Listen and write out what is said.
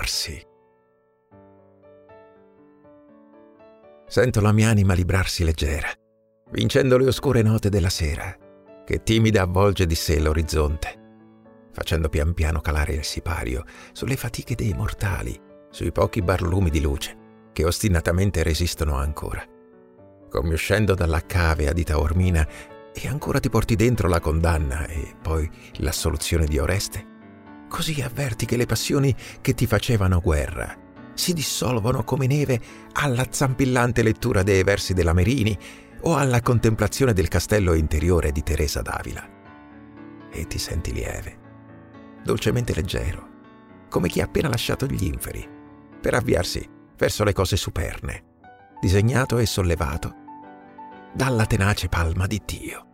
liberarsi. Sento la mia anima librarsi leggera, vincendo le oscure note della sera, che timida avvolge di sé l'orizzonte, facendo pian piano calare il sipario sulle fatiche dei mortali, sui pochi barlumi di luce che ostinatamente resistono ancora. Come uscendo dalla cavea di Taormina e ancora ti porti dentro la condanna e poi l'assoluzione di Oreste, così avverti che le passioni che ti facevano guerra si dissolvono come neve alla zampillante lettura dei versi della Merini o alla contemplazione del castello interiore di Teresa d'Avila. E ti senti lieve, dolcemente leggero, come chi ha appena lasciato gli inferi per avviarsi verso le cose superne, disegnato e sollevato dalla tenace palma di Dio.